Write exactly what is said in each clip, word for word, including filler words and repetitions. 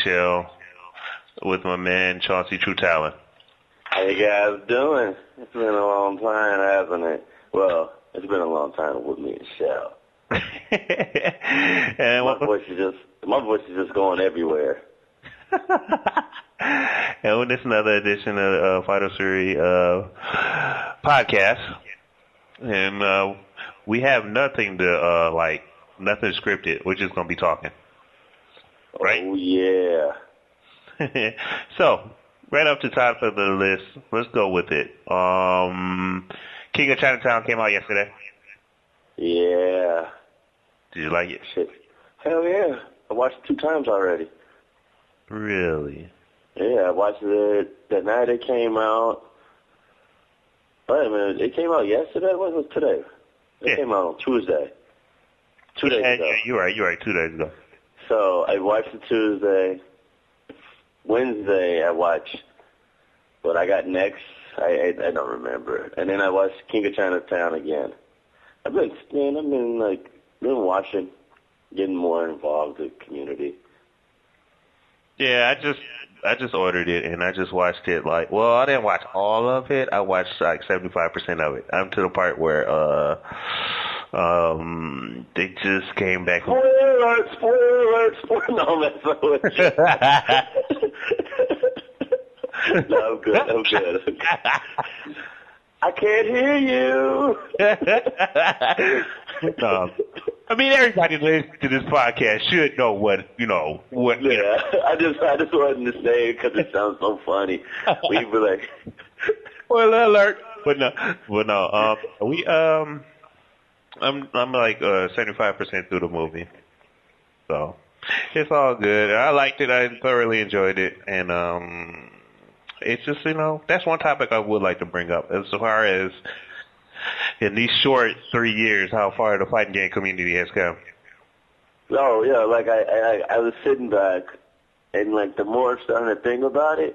Shell with my man Chauncey True Talent. How you guys doing? It's been a long time, hasn't it? Well, it's been a long time with me and Shell. and my voice is just my voice is just going everywhere. And with this another edition of uh, Fighter Series uh, podcast, and uh, we have nothing to uh, like nothing scripted. We're just gonna be talking, right? Oh yeah. So, right up to the top of the list, let's go with it. Um, King of Chinatown came out yesterday. Yeah. Did you like it? Shit. Hell yeah. I watched it two times already. Really? Yeah, I watched it the night it came out. Wait a minute, it came out yesterday? What was it today? It yeah. came out on Tuesday. Two days yeah, ago. Yeah, you're right, you're right, two days ago. So I watched it Tuesday. Wednesday I watched what I got next. I, I I don't remember. And then I watched King of Chinatown again. I've been man, I've been like been watching, getting more involved in the community. Yeah, I just I just ordered it and I just watched it like well, I didn't watch all of it. I watched like seventy five percent of it. I'm to the part where uh um they just came back. Spoiler alert! Spoiler alert! Spoiler! No, man, no, I'm good. I'm good. I can't hear you. um, I mean, everybody listening to this podcast should know what you know. What? Yeah, you know. I just I just wanted to say it because it sounds so funny. We were like, spoiler alert! But no, but no. Um, we um, I'm I'm like uh seventy five percent through the movie, so it's all good. I liked it. I thoroughly enjoyed it, and um. It's just, you know, that's one topic I would like to bring up as far as in these short three years, how far the fighting game community has come. Oh, yeah, like I, I, I was sitting back and like the more I'm starting to think about it,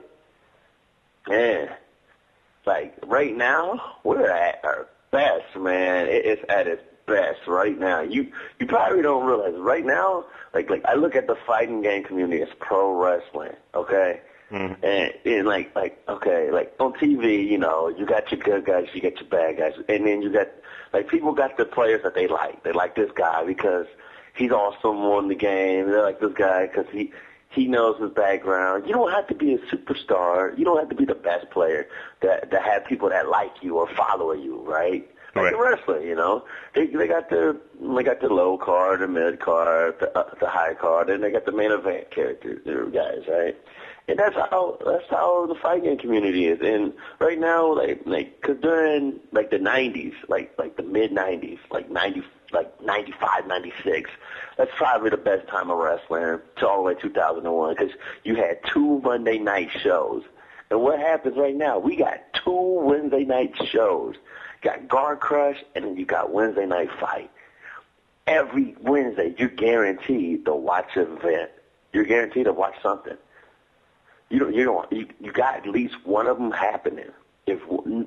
man, like right now, we're at our best, man. It, it's at its best right now. You, you probably don't realize right now, like, like I look at the fighting game community as pro wrestling, okay? Mm-hmm. And, and like, like, okay, like on T V, you know, you got your good guys, you got your bad guys, and then you got, like, people got the players that they like. They like this guy because he's awesome on the game. They like this guy because he, he knows his background. You don't have to be a superstar. You don't have to be the best player that, that have people that like you or follow you, right? Like the wrestler, you know, they they got the they got the low card, the mid card, the uh, the high card, and they got the main event characters, guys, right? And that's how that's how the fight game community is. And right now, like like cause during like the nineties, like like the mid nineties, like ninety like ninety five, ninety six, that's probably the best time of wrestling to all the way two thousand and one, because you had two Monday night shows. And what happens right now? We got two Wednesday night shows. Got Guard Crush, and then you got Wednesday Night Fight. Every Wednesday, you're guaranteed to watch an event. You're guaranteed to watch something. You don't. You don't. You, you got at least one of them happening. If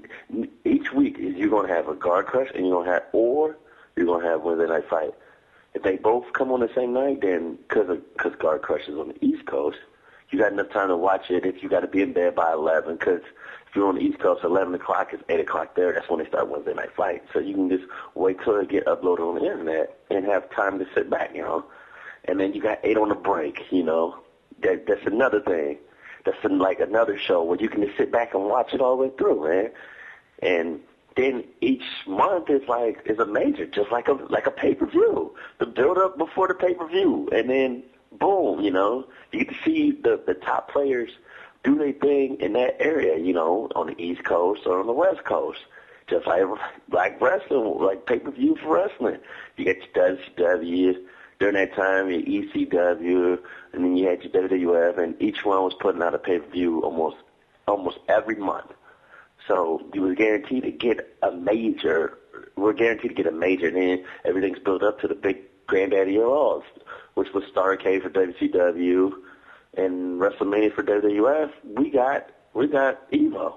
each week you're gonna have a Guard Crush, and you're gonna have, or you're gonna have Wednesday Night Fight. If they both come on the same night, then because because Guard Crush is on the East Coast, you got enough time to watch it. If you got to be in bed by eleven, because if you're on the East Coast, eleven o'clock is eight o'clock there. That's when they start Wednesday Night Fight. So you can just wait till it get uploaded on the internet and have time to sit back, you know. And then you got eight on the break, you know. That that's another thing. That's in like another show where you can just sit back and watch it all the way through, man. And then each month is like is a major, just like a like a pay per view. The build up before the pay per view, and then boom, you know, you get to see the the top players do their thing in that area, you know, on the East Coast or on the West Coast. Just like like wrestling, like pay-per-view for wrestling. You got your W C W during that time, your E C W, and then you had your W W F, and each one was putting out a pay-per-view almost almost every month. So you were guaranteed to get a major. We're guaranteed to get a major, and then everything's built up to the big granddaddy of all, which was Starrcade for W C W, and WrestleMania for W W F. We got we got Evo.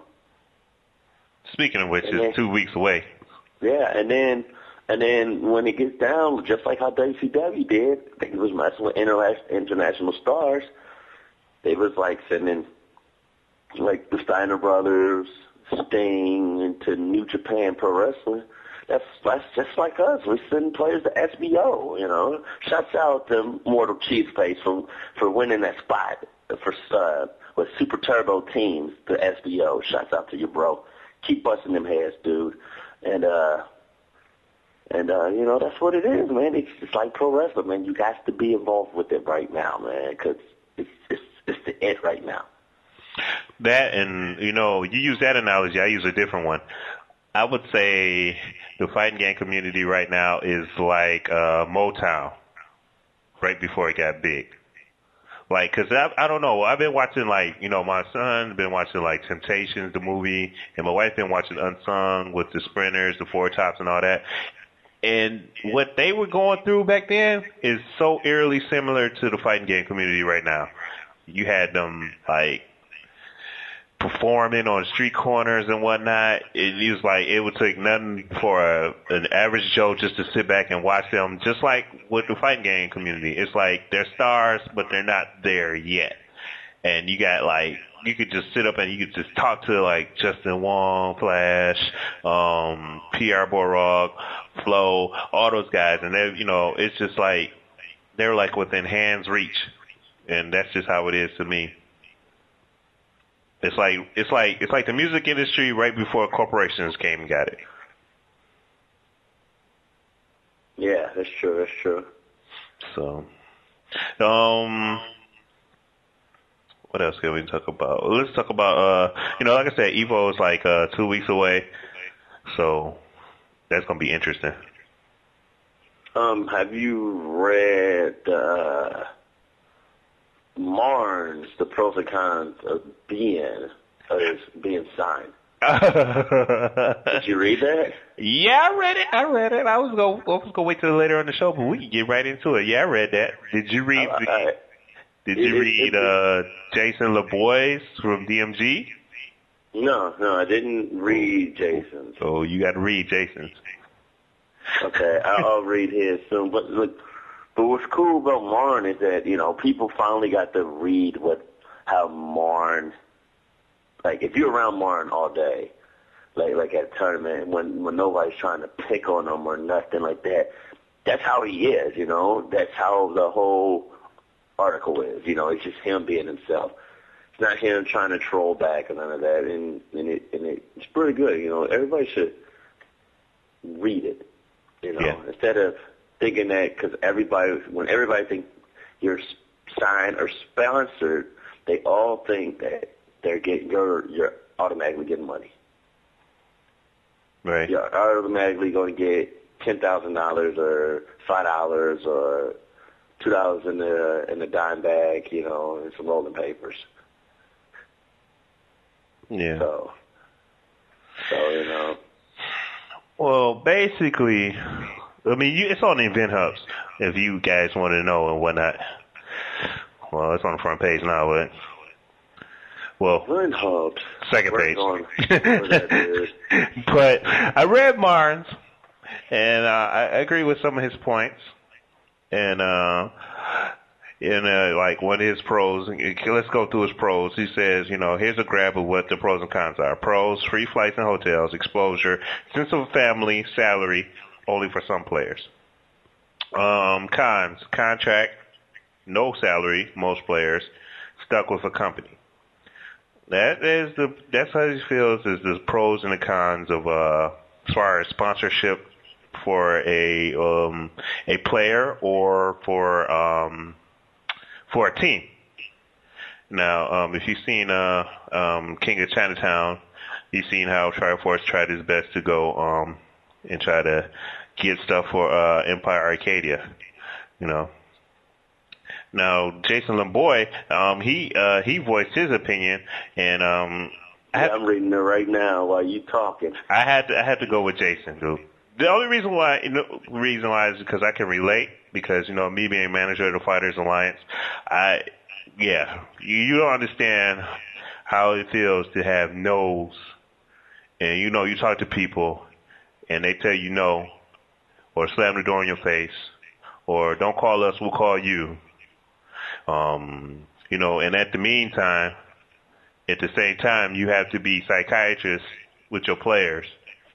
Speaking of which, and it's then, two weeks away. Yeah, and then and then when it gets down, just like how W C W did, I think it was messing with international international stars. they was like sending like the Steiner Brothers, Sting into New Japan Pro Wrestling. That's that's just like us. We send players to S B O, you know. Shouts out to Mortal Cheeseface for for winning that spot for uh, with Super Turbo Teams to S B O. Shouts out to you, bro. Keep busting them heads, dude. And uh, and uh, you know that's what it is, man. It's just like pro wrestling, man. You got to be involved with it right now, man, because it's it's it's the it right now. That and you know you use that analogy. I use a different one. I would say the fighting game community right now is like uh, Motown, right before it got big. Like, cause I, I don't know, I've been watching like, you know, my son been watching like Temptations, the movie, and my wife been watching Unsung with the Sprinters, the Four Tops, and all that. And what they were going through back then is so eerily similar to the fighting game community right now. You had them like performing on street corners and whatnot. It was like it would take nothing for a, an average Joe just to sit back and watch them. Just like with the fighting game community, it's like they're stars, but they're not there yet. And you got like you could just sit up and you could just talk to like Justin Wong, Flash, um, P R Borog, Flo, all those guys, and they, you know, it's just like they're like within hand's reach, and that's just how it is to me. It's like it's like it's like the music industry right before corporations came and got it. Yeah, that's true. That's true. So, um, what else can we talk about? Let's talk about uh, you know, like I said, Evo is like uh two weeks away, so that's gonna be interesting. Um, have you read uh? Marnes, the pros and cons of being of being signed? Did you read that? Yeah, I read it. I read it. I was going I was gonna wait till later on the show, but we can get right into it. Yeah, I read that. Did you read? I, I, did you it, read it, uh, Jason LeBoy's from D M G? No, no, I didn't read Jason's. So you got to read Jason's. Okay, I'll, I'll read his soon. But look. But what's cool about Marn is that, you know, people finally got to read what, how Marn, like, if you're around Marn all day, like, like at a tournament, when, when nobody's trying to pick on him or nothing like that, that's how he is, you know? That's how the whole article is, you know? It's just him being himself. It's not him trying to troll back and none of that, and, and, it, and it, it's pretty good, you know? Everybody should read it, you know? Yeah. Instead of thinking that, because everybody, when everybody thinks you're signed or sponsored, they all think that they're getting you're you're automatically getting money. Right. You're automatically going to get ten thousand dollars or five dollars or two dollars in the in the dime bag, you know, and some rolling papers. Yeah. So, so you know. Well, basically. I mean, you, it's on the event hubs if you guys want to know and whatnot. Well, it's on the front page now, but well, event hubs. Second page. That, but I read Marnes, and uh, I agree with some of his points, and uh, in uh, like one of his pros. Let's go through his pros. He says, you know, here's a grab of what the pros and cons are. Pros: free flights and hotels, exposure, sense of family, salary. Only for some players. Um, cons: contract, no salary, most players, stuck with a company. That is the that's how he feels is the pros and the cons of uh as far as sponsorship for a um a player or for um for a team. Now, um if you've seen uh um King of Chinatown, you've seen how Triforce tried his best to go um and try to get stuff for uh, Empire Arcadia, you know. Now, Jason LeBoy, um, he uh, he voiced his opinion, and um, I yeah, had, I'm reading it right now while you talking. I had to I had to go with Jason, dude. The only reason why you know, reason why is because I can relate, because you know me being manager of the Fighters Alliance, I yeah you, you don't understand how it feels to have no's, and you know you talk to people. And they tell you no, or slam the door in your face, or don't call us, we'll call you. Um, You know, and at the meantime, at the same time, you have to be psychiatrists with your players,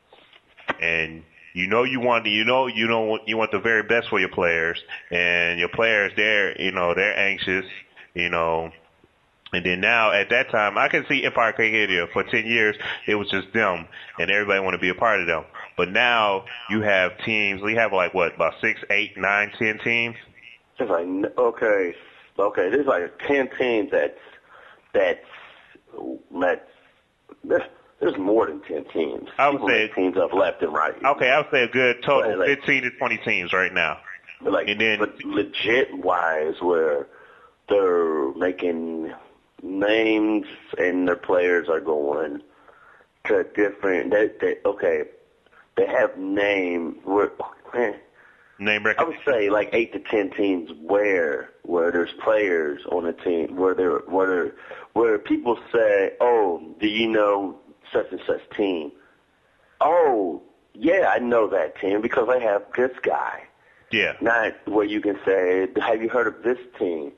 and you know you want you know you know you want the very best for your players, and your players they're you know they're anxious, you know. And then now, at that time, I can see Empire Arcadia for ten years, it was just them, and everybody want to be a part of them. But now, you have teams, we have like, what, about six, eight, nine, ten teams? It's like, okay, okay, there's like ten teams that's, that's, that's, there's, there's more than ten teams. I would People say, make teams up left and right. Okay, I would say a good total, like, fifteen to twenty teams right now. But like, and then, but legit-wise, where they're making names and their players are going to different. They, they, okay, they have name. Where, name I would say like eight to ten teams where where there's players on a team where there where there, where people say, "Oh, do you know such and such team?" Oh, yeah, I know that team because I have this guy. Yeah. Not where you can say, "Have you heard of this team?"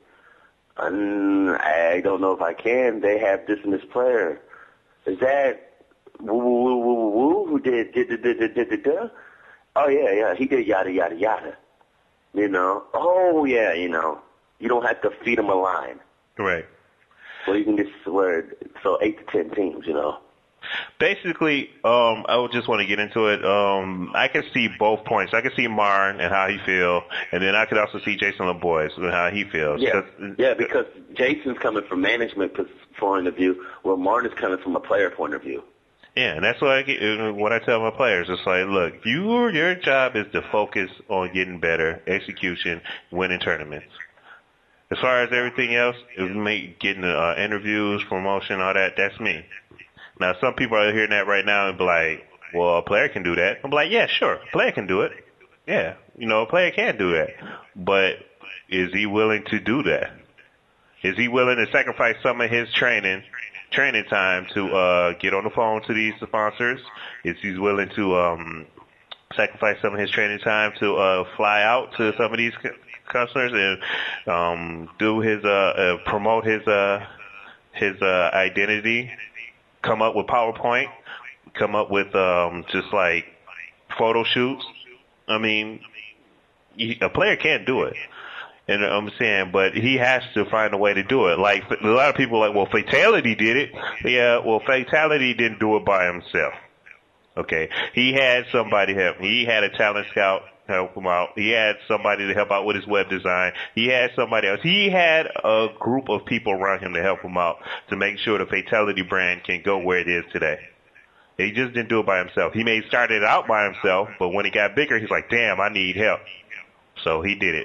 Um, I don't know if I can. They have this and this player. Is that woo woo woo woo woo who did did did did did did did? did? Oh yeah, yeah, he did yada yada yada. You know. Oh yeah, you know. You don't have to feed them a line. Right. So you can just swear. So eight to ten teams, you know. Basically, um, I would just want to get into it. Um, I can see both points. I can see Marn and how he feel, and then I could also see Jason LeBoy and how he feels. Yeah, yeah, because Jason's coming from management point of view, while Marn is coming from a player point of view. Yeah, and that's what I get, what I tell my players. It's like, look, you your job is to focus on getting better, execution, winning tournaments. As far as everything else, it make getting uh, interviews, promotion, all that. That's me. Now, some people are hearing that right now and be like, well, a player can do that. I'm like, yeah, sure, a player can do it. Yeah, you know, a player can do that. But is he willing to do that? Is he willing to sacrifice some of his training training time to uh, get on the phone to these sponsors? Is he willing to um, sacrifice some of his training time to uh, fly out to some of these customers and um, do his uh, uh, promote his uh, his uh, identity? Come up with PowerPoint, come up with um, just like photo shoots. I mean, he, a player can't do it. And I'm saying, but he has to find a way to do it. Like, a lot of people are like, well, Fatality did it. Yeah, well, Fatality didn't do it by himself. Okay. He had somebody help. He had a talent scout help him out. He had somebody to help out with his web design. He had somebody else. He had a group of people around him to help him out to make sure the Fatality brand can go where it is today. He just didn't do it by himself. He may started out by himself, but when he got bigger, he's like, damn, I need help. So he did it.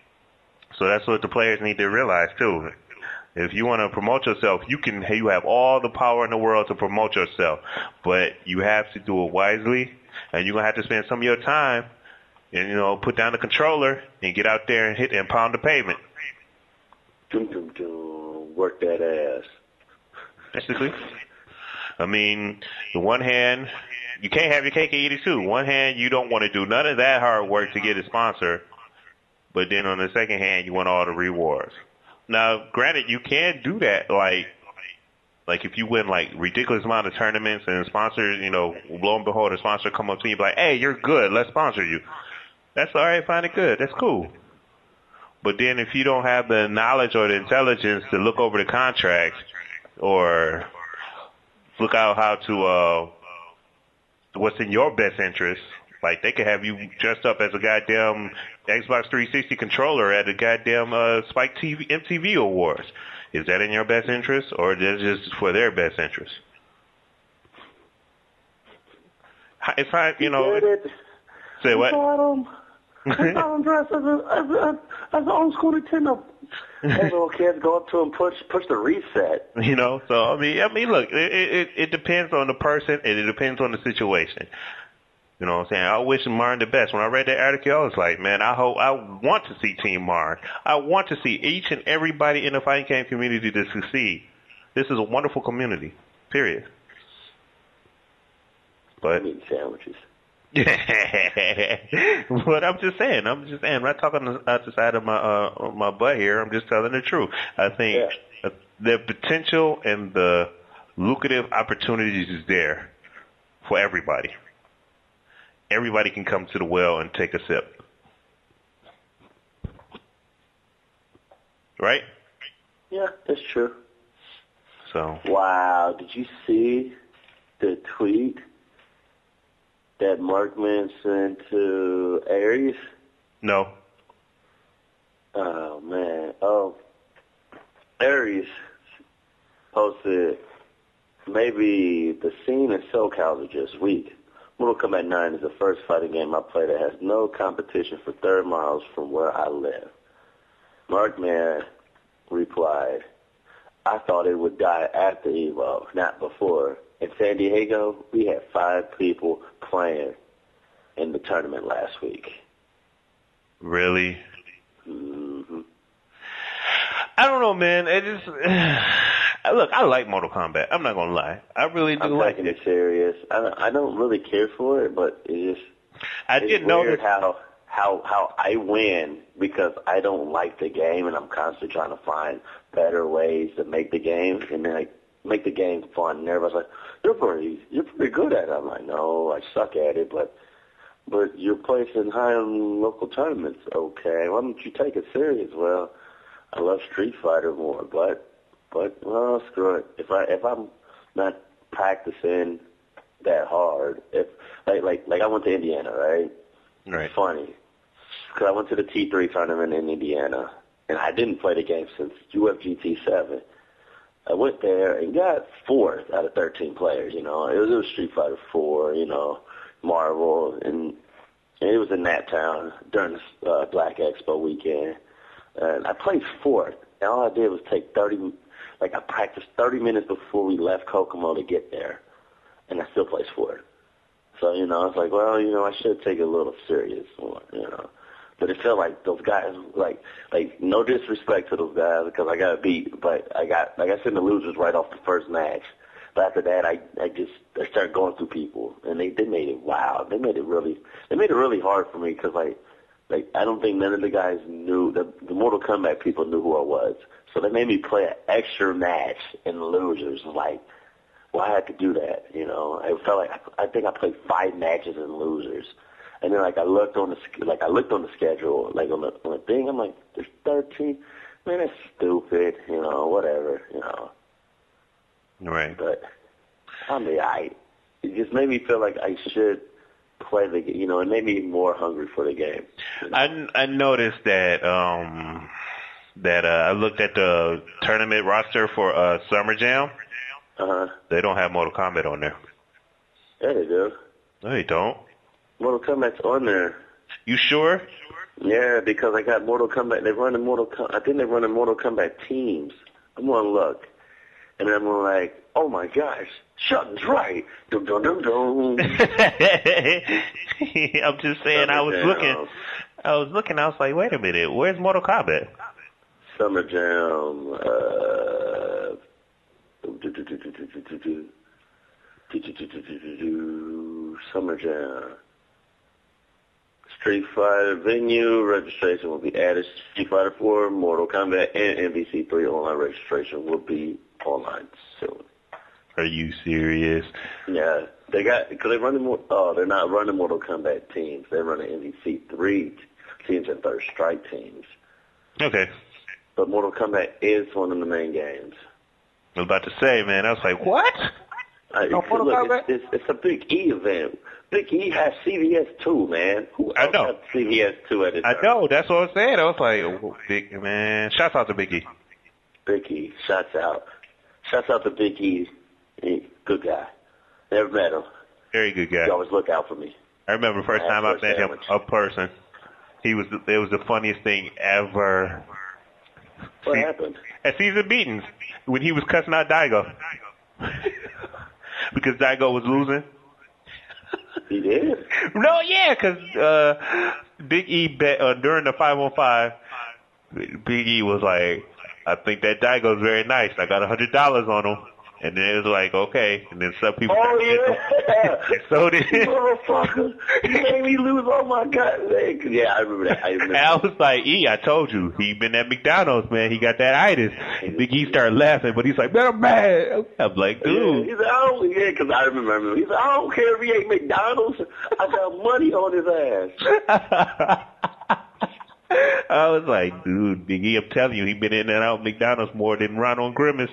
So that's what the players need to realize too. If you want to promote yourself, you can. You have all the power in the world to promote yourself, but you have to do it wisely, and you're gonna have to spend some of your time, and you know, put down the controller and get out there and hit and pound the pavement. Dum dum dum. Work that ass. Basically, I mean, the one hand, you can't have your cake and eat it too. One hand, you don't want to do none of that hard work to get a sponsor, but then on the second hand, you want all the rewards. Now, granted, you can do that, like, like if you win like ridiculous amount of tournaments and sponsors, you know, lo and behold, a sponsor come up to you and be like, hey, you're good, let's sponsor you. That's all right, find it good, that's cool. But then if you don't have the knowledge or the intelligence to look over the contracts or look out how to, uh, what's in your best interest, like they could have you dressed up as a goddamn Xbox three sixty controller at the goddamn uh, Spike T V, M T V Awards. Is that in your best interest, or is it just for their best interest? If I, you know, say what? I saw him dressed as a as a as an old school Nintendo. Hey, little kids, go up to him, push push the reset. You know, so I mean, I mean, look, it it, it depends on the person and it depends on the situation. You know what I'm saying? I wish Marn the best. When I read that article, I was like, man, I hope, I want to see Team Marn. I want to see each and everybody in the fighting game community to succeed. This is a wonderful community, period. But I need sandwiches. But I'm just saying, I'm just saying, I'm not talking out the side of my uh, my butt here. I'm just telling the truth. I think Yeah. uh, the potential and the lucrative opportunities is there for everybody. Everybody can come to the well and take a sip, right? Yeah, that's true. So Wow, did you see the tweet that Markman sent to Aries? no, Oh, man. Oh, Aries posted, maybe the scene in SoCal is just weak. Mortal Kombat nine is the first fighting game I play that has no competition for thirty miles from where I live. Markman replied, I thought it would die after Evo, not before. In San Diego, we had five people playing in the tournament last week. really. Mm-hmm. I don't know, man. It just look. I like Mortal Kombat. I'm not gonna lie. I really do I'm like taking it. it serious. I don't, I don't really care for it, but it just I it's didn't weird notice. how how how I win because I don't like the game and I'm constantly trying to find better ways to make the game and then I make the game fun. And everybody's like, "You're pretty, you're pretty good at it." I'm like, "No, I suck at it, but but you're placing high in local tournaments. Okay, why don't you take it serious?" Well, I love Street Fighter more, but but well, screw it. If I if I'm not practicing that hard, if like like like I went to Indiana, right? Right. It's funny because I went to the T three tournament in Indiana, and I didn't play the game since U F G T seven. I went there and got fourth out of thirteen players. You know, it was, it was Street Fighter four. You know, Marvel, and, and it was in that town during the uh, Black Expo weekend. And I played fourth, and all I did was take thirty, like I practiced thirty minutes before we left Kokomo to get there, and I still placed fourth. So, you know, I was like, well, you know, I should take it a little serious more, you know. But it felt like those guys, like, like no disrespect to those guys because I got beat, but I got, like I said, the losers right off the first match. But after that, I, I just, I started going through people, and they, they made it wild. They made it really, they made it really hard for me because, like, like I don't think none of the guys knew, the, the Mortal Kombat people knew who I was. So they made me play an extra match in the losers, like, well, I had to do that, you know. I felt like I, I think I played five matches in losers, and then like I looked on the like I looked on the schedule, like on the on the thing. I'm like, there's thirteen. Man, that's stupid, you know. Whatever, you know. Right. But I mean, I it just made me feel like I should play the, you know, it made me more hungry for the game. You know? I I noticed that um that uh, I looked at the tournament roster for uh Summer Jam. Uh huh. They don't have Mortal Kombat on there. Yeah, they do. No, they don't. Mortal Kombat's on there. You sure? Yeah, because I got Mortal Kombat. They run the Mortal. Com- I think they run the Mortal Kombat teams. I'm gonna look, and I'm gonna like, oh my gosh, Shelton's right. Dum dum dum dum. I'm just saying. I was Summer looking. Jam. I was looking. I was like, wait a minute. Where's Mortal Kombat? Summer Jam. Uh, do, do, do, do, do, do, do, do. Do, do, do, do, do, do, do. Summer Jam. Street Fighter venue registration will be added. Street Fighter four, Mortal Kombat, and M V C three online registration will be online soon. Are you serious? Yeah, they got because they running more. Oh, they're not running Mortal Kombat teams. They're running M V C three teams and Third Strike teams. Okay. But Mortal Kombat is one of the main games. I was about to say, man. I was like, what? Uh, No, it's, Mortal look, Kombat? it's, it's, it's a Big E event. Big E has C V S two, man. Who I else know. has C V S two at this I time? know. That's what I was saying. I was like, oh, big man. Shouts out to Biggie. Big E, shouts out. Shouts out to Big E. He, good guy. Never met him. Very good guy. He always look out for me. I remember the first time I met him up person. He was. It was the funniest thing ever. What See- happened? At season beatings when he was cussing out Daigo because Daigo was losing. He did? No, yeah, because uh, Big E bet uh, during the five on five. Big E was like, "I think that Daigo's very nice. I got a hundred dollars on him." And then it was like, okay. And then some people. Oh, yeah. And so did. You motherfucker. You made me lose all my gut legs. Yeah, I remember that. I remember And I was like, E, I told you. He been at McDonald's, man. He got that itis. Big E started laughing, but he's like, man, I'm mad. I'm like, dude. Yeah, he said, I don't, yeah, because I remember. He said, I don't care if he ate McDonald's. I got money on his ass. I was like, dude, Big E, I'm telling you, he been in and out of McDonald's more than Ronald Grimace.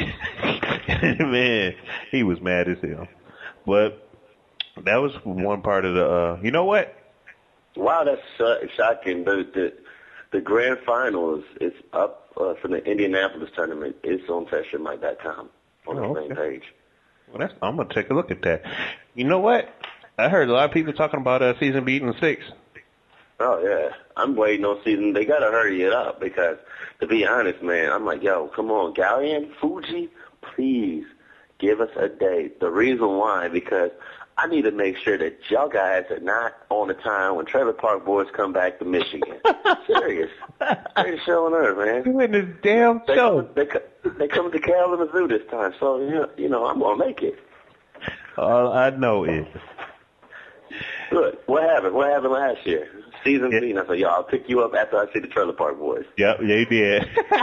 Man, he was mad as hell. But that was one part of the, uh, you know what? Wow, that's uh, shocking. The, the the grand final is, is up uh, for the Indianapolis tournament. It's on Texture Mike dot com on the Oh, same okay. page. Well, that's, I'm going to take a look at that. You know what? I heard a lot of people talking about uh, season beating six. Oh, yeah. I'm waiting on season. They got to hurry it up because, to be honest, man, I'm like, yo, come on, Galleon, Fuji, please give us a date. The reason why, because I need to make sure that y'all guys are not on the time when Trailer Park Boys come back to Michigan. Serious. Greatest show on earth, man. You in this damn They, show. they, they come to Kalamazoo this time, so, you know, you know I'm going to make it. All I know is. Look, what happened? What happened last year? Season Yeah. B, and I said, yo, I'll pick you up after I see the Trailer Park Boys. Yep, yeah, you did.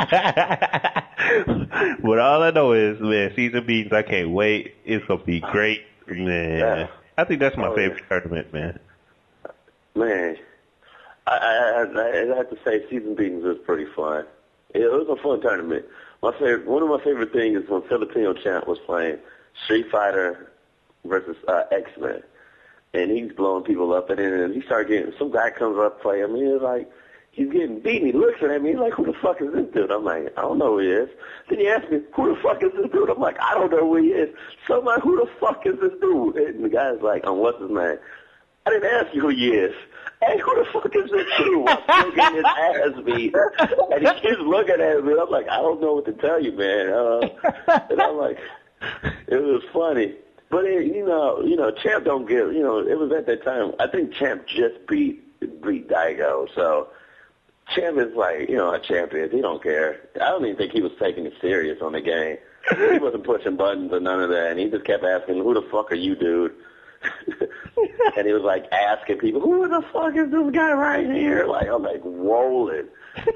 But all I know is, man, season beatings, I can't wait. It's going to be great. Man, Yeah. I think that's my Oh, favorite yeah. tournament, man. Man, I, I, I, I have to say Season Beatings was pretty fun. It was a fun tournament. My favorite, one of my favorite things is when Filipino Champ was playing Street Fighter versus uh, X-Men. And he's blowing people up, and then he started getting, some guy comes up play him, and he's like, he's getting beaten. He looks at me, he's like, who the fuck is this dude? I'm like, I don't know who he is. Then he asked me, who the fuck is this dude? I'm like, I don't know who he is. So I'm like, who the fuck is this dude? And the guy's like, um, what's his name? I didn't ask you who he is. Hey, who the fuck is this dude? I'm still getting his ass beat. And he keeps looking at me, and I'm like, I don't know what to tell you, man. Uh, and I'm like, it was funny. But it, you know, you know, Champ don't give. You know, it was at that time. I think Champ just beat beat Daigo, so Champ is like, you know, a champion. He don't care. I don't even think he was taking it serious on the game. He wasn't pushing buttons or none of that, and he just kept asking, "Who the fuck are you, dude?" And he was like asking people, "Who the fuck is this guy right here?" Like I'm like rolling.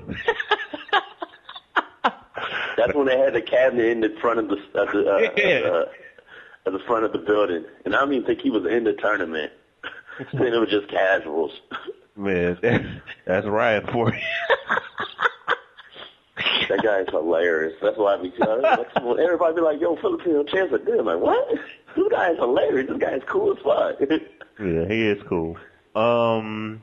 That's when they had the cabinet in the front of the uh, the, uh, Yeah. uh, at the front of the building, and I don't even think he was in the tournament. Then it was just casuals. Man, that's, that's Ryan for you. That guy is hilarious. That's why I be like, everybody be like, "Yo, Filipino Champs are good." I'm like, what? This guy is hilarious. This guy is cool as fuck. Yeah, he is cool. Um,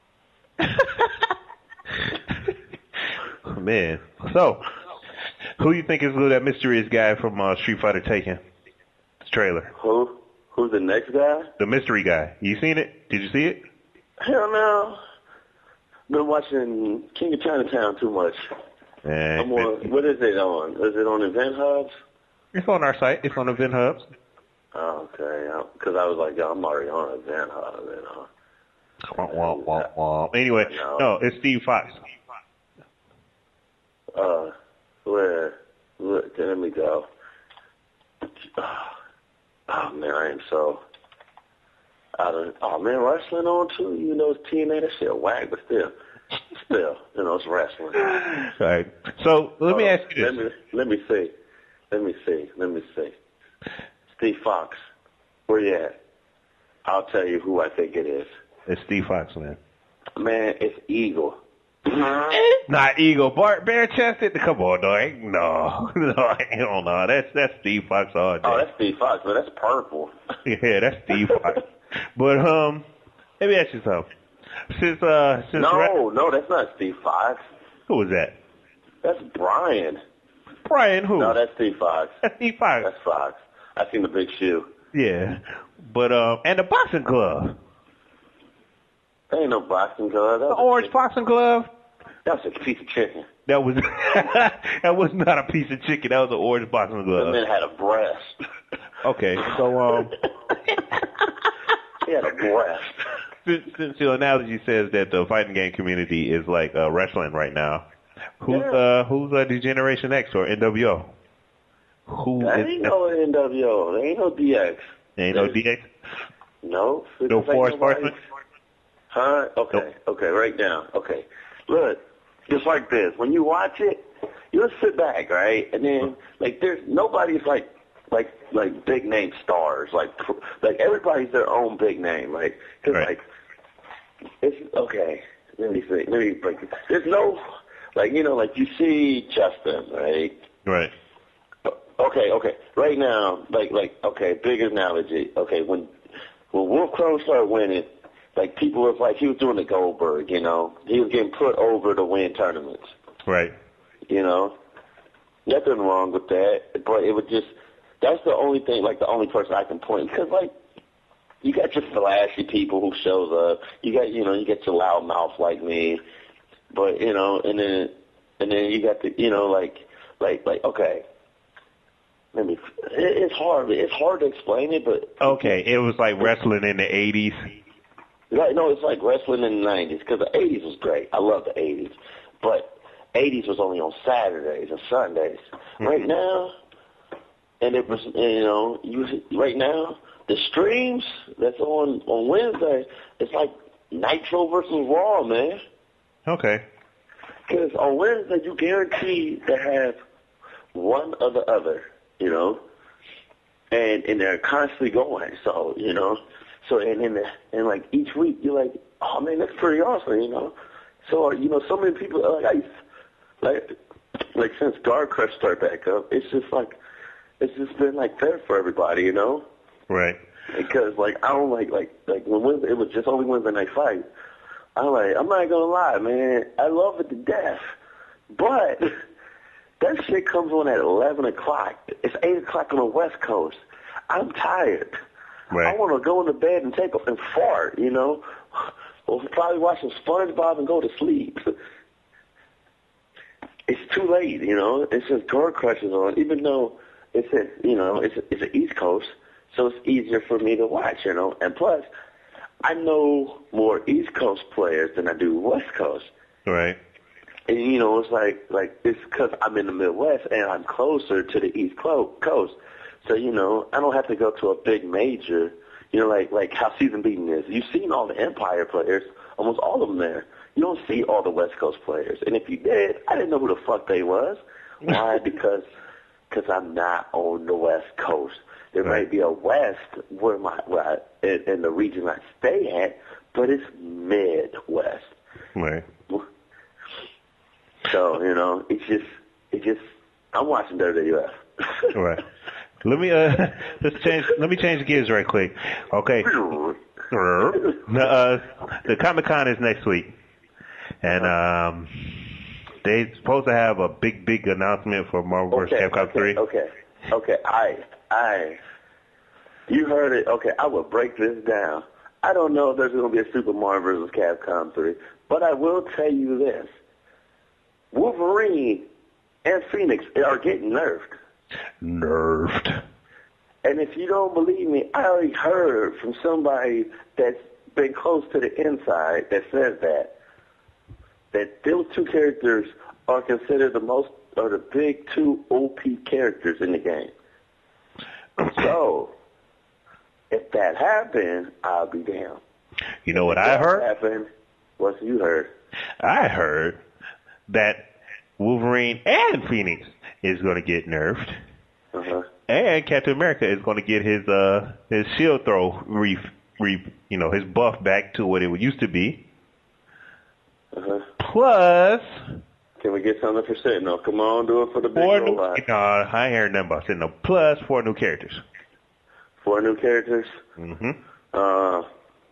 man. So, who you think is that mysterious guy from uh, Street Fighter Taken? This trailer. Who? Who's the next guy? The mystery guy. You seen it? Did you see it? Hell no. Been watching King of Chinatown too much. Man, I'm on, what is it on? Is it on Event Hubs? it's on our site. It's on Event Hubs. Oh, okay. Because I was like, yo, I'm already on Event Hubs. You know. Womp, womp, womp, womp. Anyway, No. no, it's Steve Fox. Uh, where? Look, let me go. Oh, man, I am so out of. Oh man, wrestling on too. You know, it's T N A. That shit whack, but still, still, you know, it's wrestling. All right. So let me Uh, ask you Let this. me let me see. Let me see. Let me see. Steve Fox, where you at? I'll tell you who I think it is. It's Steve Fox, man. Man, it's Eagle. Not Eagle. Bart bare chested. Come on, dog. No, no, hell no. That's that's Steve Fox all day. Oh, that's Steve Fox, but that's purple. Yeah, that's Steve Fox. But um, let me ask you something. Since uh, since No, Ra- no, that's not Steve Fox. who was that? That's Brian. Brian who? No, that's Steve Fox. That's Steve Fox. That's Fox. I seen the big shoe. Yeah, but um, and the boxing glove, There ain't no boxing glove. the That's orange boxing glove. That's a piece of chicken. That was that was not a piece of chicken. That was an orange boxing The glove. man had a breast. Okay, so um, He had a breast. since, since your analogy says that the fighting game community is like uh, wrestling right now, who's Yeah. uh who's uh, D Generation X or N W O? Who That is ain't no N W O. There ain't no D X. There ain't no D X? No. No Forrest Horseman? Huh? Okay. Nope. Okay, right now. Okay. Look, just like this. When you watch it, you'll sit back, right? And then, like, there's nobody's like, like, like big name stars. Like, like everybody's their own big name, right? Cause right. like, it's okay. Let me see. Let me break it. There's no, like, you know, like you see Justin, right? Right. Okay, okay. Right now, like, like, okay, big analogy. Okay, when when Wolf Crow started winning, like, people was like, he was doing the Goldberg, you know? He was getting put over to win tournaments. Right. You know? Nothing wrong with that, but it would just, that's the only thing, like, the only person I can point, because, like, you got your flashy people who shows up. You got, you know, you get your loud mouth like me, but, you know, and then, and then you got the, you know, like, like, like, okay. Let me, it's hard. It's hard to explain it, but okay, it was like wrestling in the eighties. Right? No, it's like wrestling in the nineties because the eighties was great. I love the eighties, but eighties was only on Saturdays and Sundays. Mm-hmm. Right now, and it was, you know, you right now the streams that's on on Wednesday. It's like Nitro versus Raw, man. Okay. Because on Wednesday you guarantee to have one or the other. You know, and and they're constantly going. So you know, so and then and like each week you're like, oh man, that's pretty awesome. You know, so you know, so many people like I like like since Guard Crush started back up, it's just like it's just been like fair for everybody. You know, right? Because like I don't like like like when Wednesday, it was just only Wednesday night fight. I'm like I'm not gonna lie, man, I love it to death, but. That shit comes on at eleven o'clock. It's eight o'clock on the West Coast. I'm tired. Right. I want to go into bed and take a and fart, you know, or probably watch some SpongeBob and go to sleep. It's too late, you know. It's just Guard Crush is on, even though it's a, you know, it's a, it's the East Coast, so it's easier for me to watch, you know. And plus, I know more East Coast players than I do West Coast. Right. And, you know, it's like, like it's because I'm in the Midwest and I'm closer to the East Coast. So, you know, I don't have to go to a big major, you know, like like how season beating is. You've seen all the Empire players, almost all of them there. You don't see all the West Coast players. And if you did, I didn't know who the fuck they was. Why? because cause I'm not on the West Coast. There right. might be a West where my where I, in, in the region I stay at, but it's Midwest. Right. So, you know, it's just, it just, I'm watching W W F. Right. Let me, uh, let's change, let me change gears right quick. Okay. the, uh, the Comic-Con is next week. And, um, they're supposed to have a big, big announcement for Marvel vs. Okay, Capcom okay, three. Okay, okay, I, I, you heard it. Okay, I will break this down. I don't know if there's going to be a Super Marvel versus. Capcom three, but I will tell you this. Wolverine and Phoenix are getting nerfed. Nerfed. And if you don't believe me, I already heard from somebody that's been close to the inside that says that, that those two characters are considered the most, or the big two O P characters in the game. So, if that happened, I'll be down. You know what if I that heard? Happened, what you heard? I heard that Wolverine and Phoenix is going to get nerfed, uh-huh. and Captain America is going to get his uh his shield throw re, re you know his buff back to what it used to be. Uh-huh. Plus, can we get something for Sentinel? Come on, do it for the big four robot. New, no, I ain't heard nothing about Sentinel. Plus four new characters. Four new characters. Mm-hmm. Uh,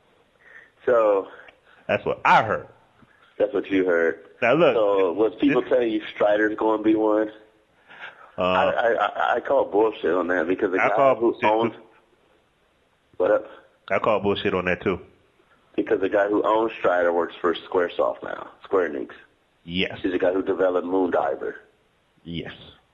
so that's what I heard. That's what you heard. Now look. So was people this, telling you Strider's going to be one? Uh, I, I I call bullshit on that because the I guy call who owns too. What up? I call bullshit on that too. Because the guy who owns Strider works for SquareSoft now, Square Enix. Yes. He's the guy who developed Moondiver. Yes.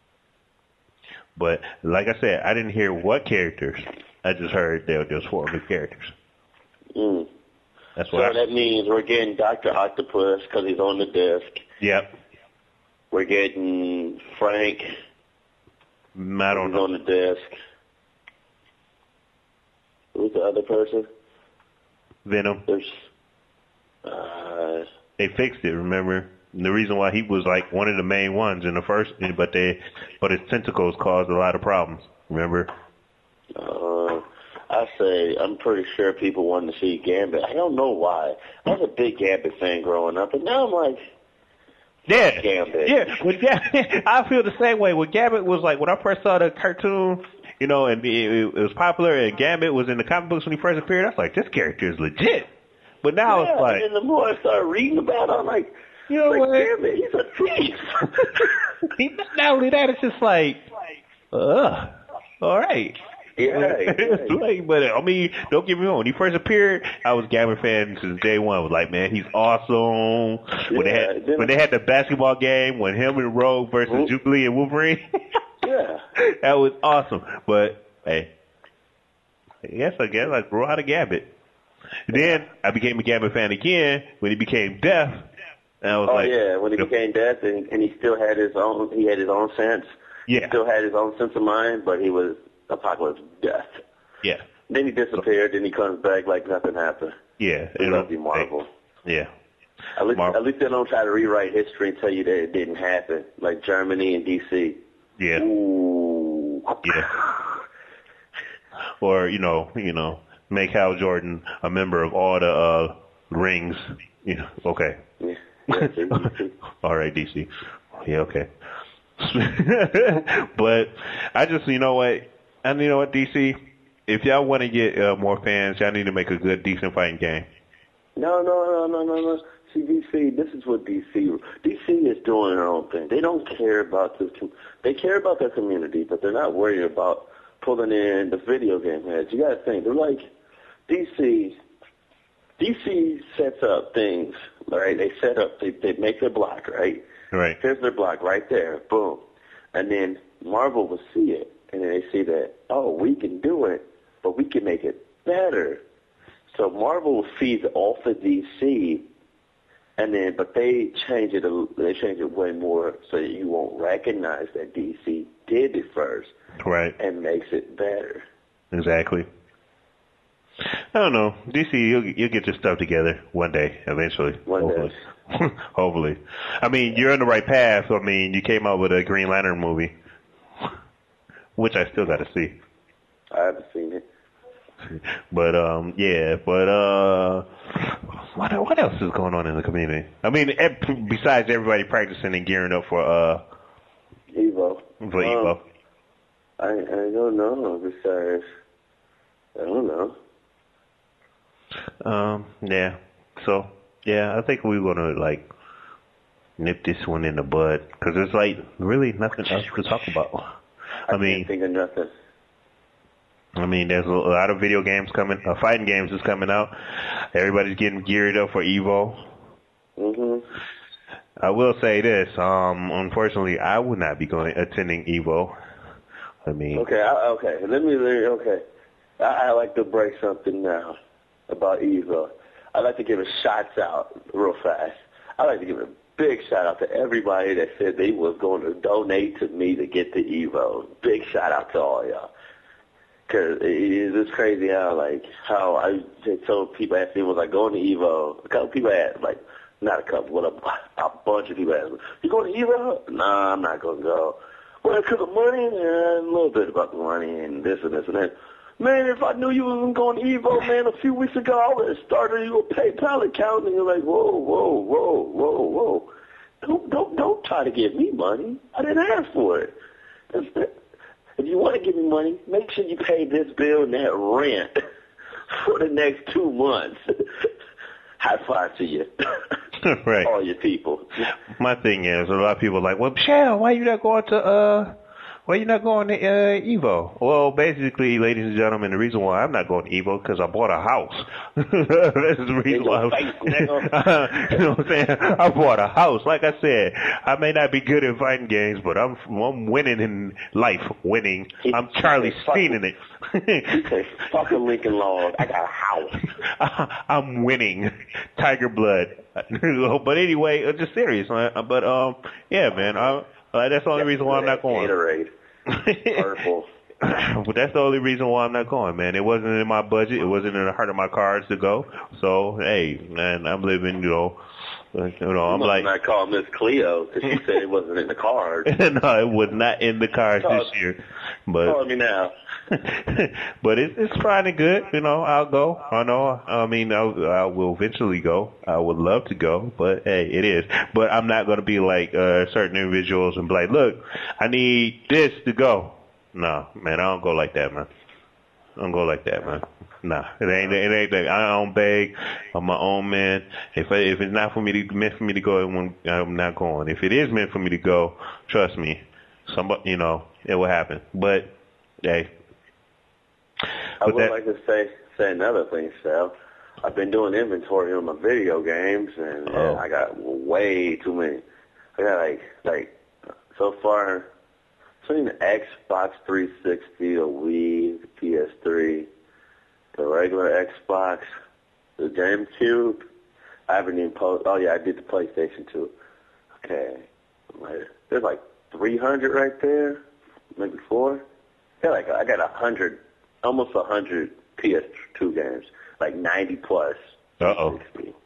But like I said, I didn't hear what characters. I just heard there were just four new characters. Mm. That's so what I, that means we're getting Doctor Octopus because he's on the disc. Yep. We're getting Frank. I don't He's know. on the desk. Who's the other person? Venom. There's. Uh, They fixed it, remember? And the reason why he was like one of the main ones in the first, but they, but his tentacles caused a lot of problems. Remember? uh, I say I'm pretty sure people wanted to see Gambit. I don't know why. I was a big Gambit fan growing up, and now I'm like, Yeah, Gambit. yeah. With Gambit, I feel the same way. When Gambit was like when I first saw the cartoon, you know, and it, it was popular, and Gambit was in the comic books when he first appeared. I was like, this character is legit. But now yeah, it's like, and then the more I started reading about it, I'm like, you know like, what? Gambit, he's a thief. Not only that, it's just like, ugh, all right. Yeah, It's yeah. like, but I mean, don't get me wrong. When he first appeared, I was a Gambit fan since day one. I was like, man, he's awesome. When they Yeah, had then- when they had the basketball game, when him and Rogue versus Mhm. Jubilee and Wolverine, Yeah. that was awesome. But hey, yes, I guess I grew out of Gambit. Then I became a Gambit fan again when he became deaf. And I was Oh like, yeah, when he you know, became deaf, and, and he still had his own. He had his own sense. He yeah, still had his own sense of mind, but he was Apocalypse deaf. yeah, Then he disappeared. Then he comes back like nothing happened. yeah. It You must be know, Marvel. yeah. At least, Mar- at least they don't try to rewrite history and tell you that it didn't happen, like Germany and D C. Yeah. Ooh. Yeah. Or, you know, you know, make Hal Jordan a member of all the uh rings. You know, okay. Yeah. Yeah, see, you see. All right, D C. Yeah, okay. But I just, you know what, and you know what, D C, if y'all want to get uh, more fans, y'all need to make a good, decent fighting game. No, no, no, no, no, no. See, D C, this is what D C, D C is doing their own thing. They don't care about this. Com- they care about their community, but they're not worried about pulling in the video game heads. You got to think, they're like, D C, D C sets up things, right? They set up, they, they make their block, right? Right. Here's their block right there, boom. And then Marvel will see it, and then they see that, oh, we can do it, but we can make it better. So Marvel feeds off of D C, and then but they change it. A, they change it way more so that you won't recognize that D C did it first, Right. and makes it better. Exactly. I don't know. D C, you'll, you'll get your stuff together one day, eventually. One Hopefully. day. Hopefully. I mean, you're on the right path. I mean, you came out with a Green Lantern movie, which I still got to see. I haven't seen it. But um, yeah. But uh, what what else is going on in the community? I mean, ev- besides everybody practicing and gearing up for uh Evo. for Um, Evo. I I don't know. Besides, I don't know. Um, yeah. So yeah, I think we're gonna like nip this one in the bud because there's like really nothing else to talk about. I, I mean, can't think of nothing. I mean, there's a lot of video games coming, uh, fighting games is coming out. Everybody's getting geared up for Evo. Mhm. I will say this, um, unfortunately, I would not be going attending Evo. I mean, Okay. I, okay. Let me. Let me okay. I, I like to break something now about Evo. I like to give a shout out real fast. I like to give a big shout out to everybody that said they was going to donate to me to get the Evo. Big shout out to all y'all. Cause it is it's crazy how like how I just told people asked me was like going to Evo. A couple people asked like not a couple, but a, a bunch of people asked me, you going to Evo? Nah, I'm not gonna go. Well, because of money and a little bit about the money and this and this and that. Man, if I knew you wasn't going to Evo, man, a few weeks ago I would have started you a PayPal account. And you're like, whoa, whoa, whoa, whoa, whoa. Don't don't don't try to give me money. I didn't ask for it. That's, that, if you want to give me money, make sure you pay this bill and that rent for the next two months. High five to you. right. All your people. My thing is, a lot of people are like, well, Michelle, why you not going to, uh, why you not going to uh, Evo? Well, basically, ladies and gentlemen, the reason why I'm not going to Evo because I bought a house. That's the reason why. Face, I'm, you know what I'm saying? I bought a house. Like I said, I may not be good at fighting games, but I'm I'm winning in life. Winning. I'm Charlie Sheen in it. Okay, fuck a Lincoln Log. I got a house. I'm winning. Tiger blood. But anyway, it's just serious. But um, yeah, man. I, uh, that's the only reason why I'm not going. Gatorade. Purple. But that's the only reason why I'm not going, man. It wasn't in my budget. It wasn't in the heart of my cards to go. So, hey, man, I'm living, you know, you know, I'm you like. I call Miss Cleo because she said it wasn't in the cards. No, it was not in the cards Call, this year. But call me now. but it's it's fine and good. You know, I'll go. I know. I mean, I'll, I will eventually go. I would love to go, but hey, it is. But I'm not going to be like uh, certain individuals and be like, look, I need this to go. No, man, I don't go like that, man. I don't go like that, man. Nah, it ain't. It ain't that. I don't beg. I'm my own man. If I, if it's not for me to meant for me to go, I'm not going. If it is meant for me to go, trust me, somebody, you know, it will happen. But hey, I would that, like to say say another thing, Sal. I've been doing inventory on my video games, and, oh. and I got way too many. I got like like so far. Between the Xbox three sixty, the Wii, the P S three, the regular Xbox, the GameCube, I haven't even posted. Oh, yeah, I did the PlayStation too. Okay. There's like three hundred right there, maybe four. Yeah, like I got one hundred, almost one hundred P S two games, like ninety plus. Uh-oh.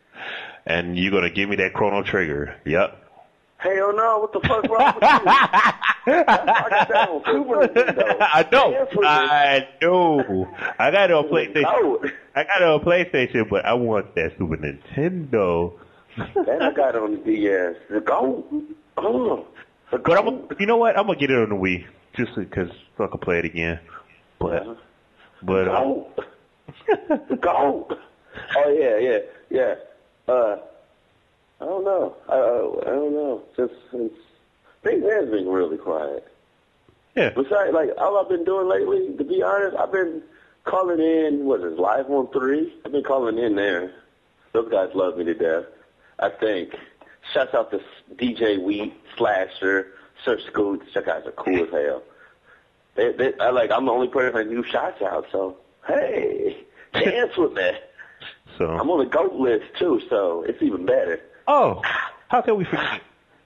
And you're going to give me that Chrono Trigger. Yep. Hell no, what the fuck wrong with you? I got that on Super Nintendo. I know. I know. I got it on PlayStation. I got it on PlayStation, but I want that Super Nintendo. Then I got it on the D S. The Go. Oh, the But I'm, you know what? I'm going to get it on the Wii just because so I can play it again. But, uh, but, the Go. Uh, the Go. Oh, yeah, yeah, yeah. Uh, I don't know. I, I, I don't know. Just since things has been really quiet. Yeah. Besides, like all I've been doing lately, to be honest, I've been calling in. What is it, Live on Three? I've been calling in there. Those guys love me to death. I think. Shouts out to D J Wheat, Slasher, Sir Scoots. Those guys are cool as hell. They, they, I like. I'm the only person that knew shouts out. So hey, dance with me. So I'm on the GOAT list too, so it's even better. Oh, how can we forget?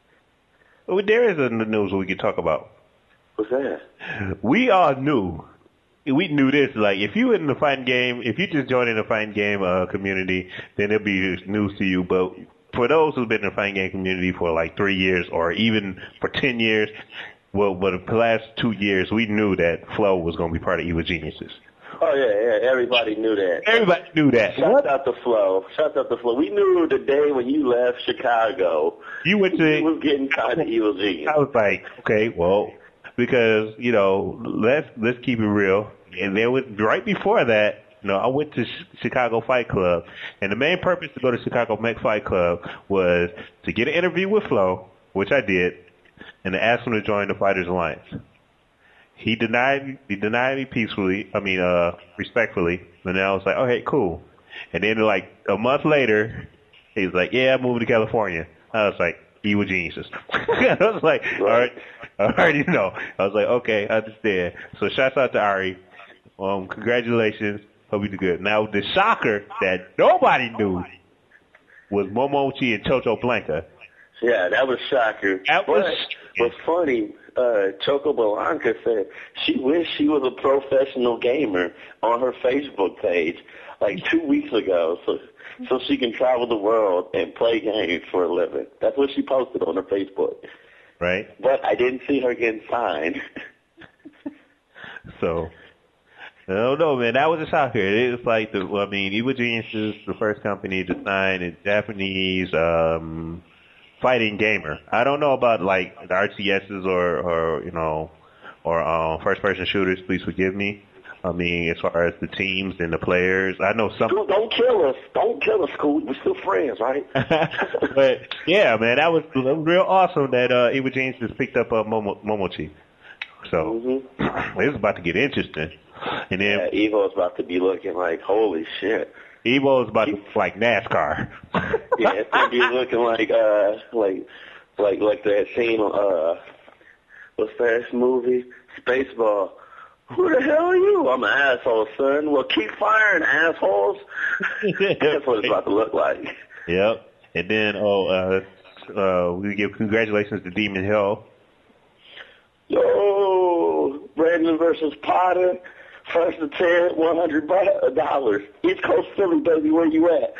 Well, there is a news we can talk about. What's that? We all knew. We knew this. Like, if you in the fighting game, if you just joined in the fighting game uh, community, then it'll be news to you. But for those who've been in the fighting game community for like three years or even for ten years, well, but the last two years, we knew that Flo was going to be part of Evil Geniuses. Oh, yeah, yeah, everybody knew that. Everybody knew that. Shout what? out to Flo. Shout out to Flo. We knew the day when you left Chicago. You went to... You was getting kind of Evil Genius. I was like, okay, well, because, you know, let's let's keep it real. And then with, right before that, you know, I went to Chicago Fight Club. And the main purpose to go to Chicago Mech Fight Club was to get an interview with Flo, which I did, and to ask him to join the Fighters Alliance. He denied he denied me peacefully, I mean, uh, respectfully. And then I was like, okay, cool. And then like a month later, he was like, yeah, I'm moving to California. I was like, Evil Geniuses. I was like, all right, I already know. I was like, okay, I understand. So shouts out to Ari. Um, congratulations. Hope you do good. Now the shocker that nobody knew was Momochi and Chocho Blanca. Yeah, that was shocker. That was but what's funny, uh, Choco Blanca said she wished she was a professional gamer on her Facebook page like two weeks ago, so so she can travel the world and play games for a living. That's what she posted on her Facebook. Right. But I didn't see her getting signed. So, I don't know, man. That was a shocker. It was like, the, well, I mean, Evil Geniuses, the first company to sign a Japanese um, fighting gamer. I don't know about, like, the R T Ss or, or you know, or um, first-person shooters. Please forgive me. I mean, as far as the teams and the players, I know some. Dude, don't kill us. Don't kill us, Scoot. We're still friends, right? But, yeah, man, that was real awesome that uh, Evil Geniuses picked up uh, Momo, Momochi. So, mm-hmm. It's about to get interesting. And then yeah, Evo's about to be looking like, holy shit. Evo's about to look like NASCAR. Yeah, it's gonna be looking like uh like like like that scene on uh what's that movie? Spaceball. Who the hell are you? I'm an asshole, son. Well, keep firing, assholes. That's what it's about to look like. Yep. And then oh uh uh we give congratulations to Demon Hill. Yo, Freeman versus Potter. First to ten, one hundred dollars. East Coast Philly, baby, where you at?